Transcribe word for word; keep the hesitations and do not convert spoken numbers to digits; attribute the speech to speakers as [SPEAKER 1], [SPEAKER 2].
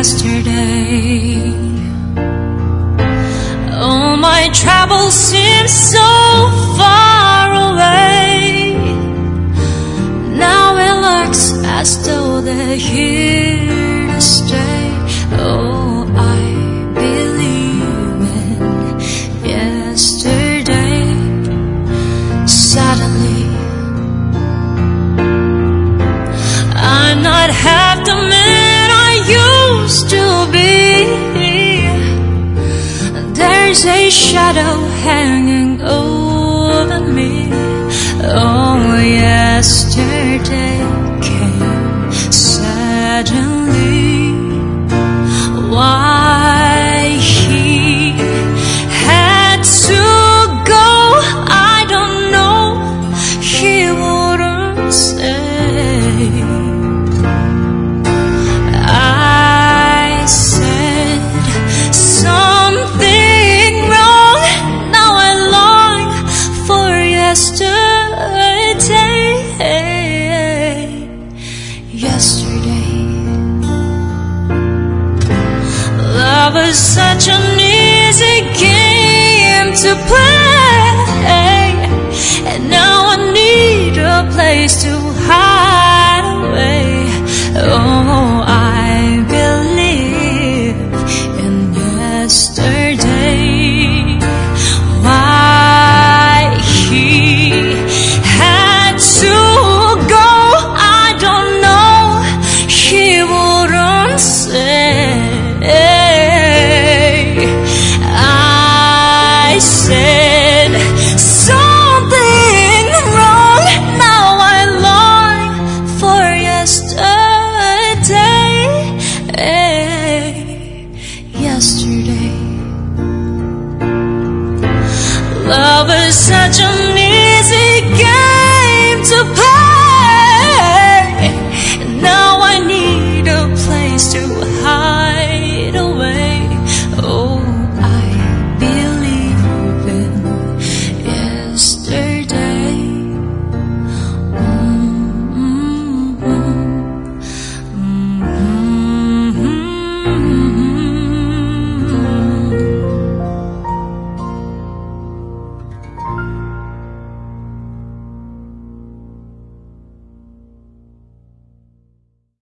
[SPEAKER 1] yesterday. Oh, my troubles seem so far away. Now it looks as though they're here to stay. Oh, I believe in yesterday. Suddenly, I'm not half the man I used to be. There's a shadow hanging over me. Oh, yesterday came suddenly. Why he had to go, I don't know. He wouldn't say. I said something wrong. Now I long for yesterday. Yesterday, love is such an easy game to play, and now I need a place to hide away. Oh, I believe in yesterday. Why he had to go, I don't know. He wouldn't say. I said something wrong. Now I long for yesterday. Yesterday, love is such a